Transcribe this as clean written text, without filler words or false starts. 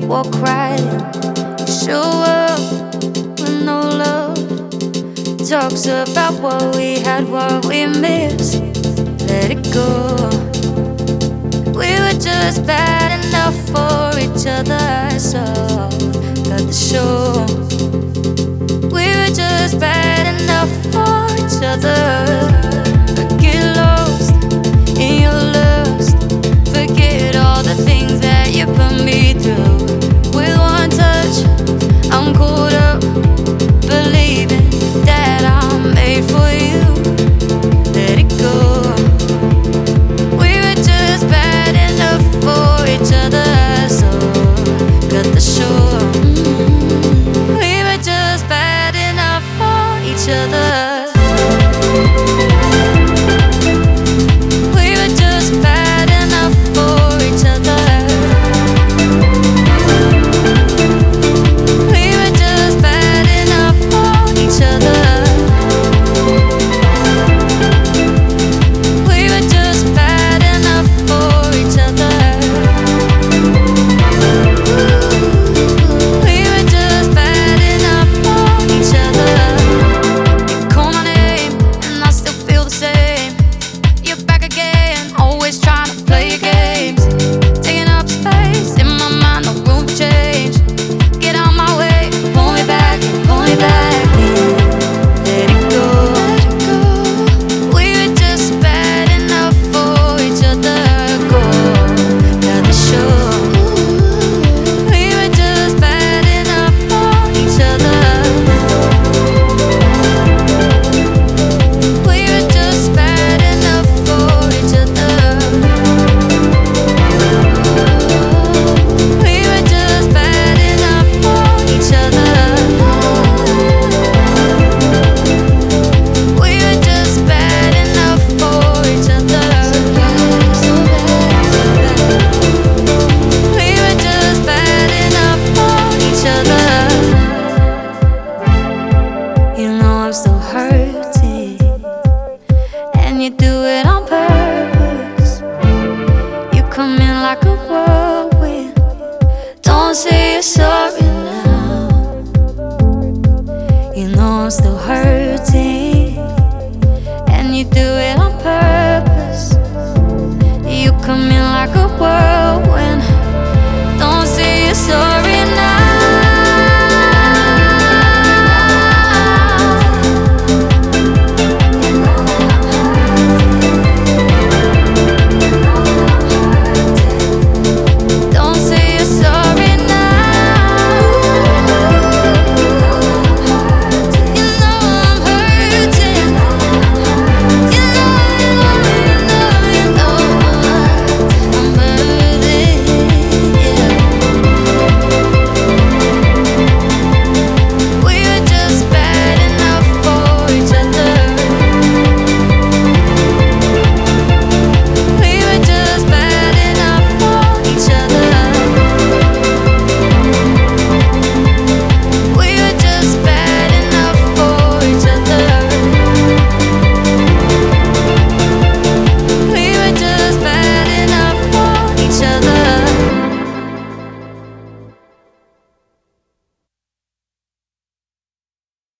walk right in. You show up with no love. Talks about what we had, what we missed. Let it go. We were just bad enough for each other, so got the show. We were just bad enough for each other. But get lost in your lust. Forget all the things that you put me through. With one touch, I'm caught up, believing that I'm made for you. Let it go. We were just bad enough for each other, so cut the show. We were just bad enough for each other. We were just bad enough for each other. We were just bad enough for each other. We were just bad enough for each other. We were just bad enough for each other. You call my name and I still feel the same. You're back again, always trying to play your games. Taking up space in my mind, no room for change. Get out my way, pull me back, pull me back. Let it go. We were just bad enough for each other. Go, got the show. We were just bad enough for each other. We were just bad enough for each other. We were just bad enough for each other. We were just bad enough for each other. We were just bad enough for each other. You know I'm still hurting, and you do it on purpose. You come in like a whirlwind. Don't say you're sorry now. You know I'm still hurting, and you do it on purpose. You come in like a whirlwind. Don't say you're sorry now.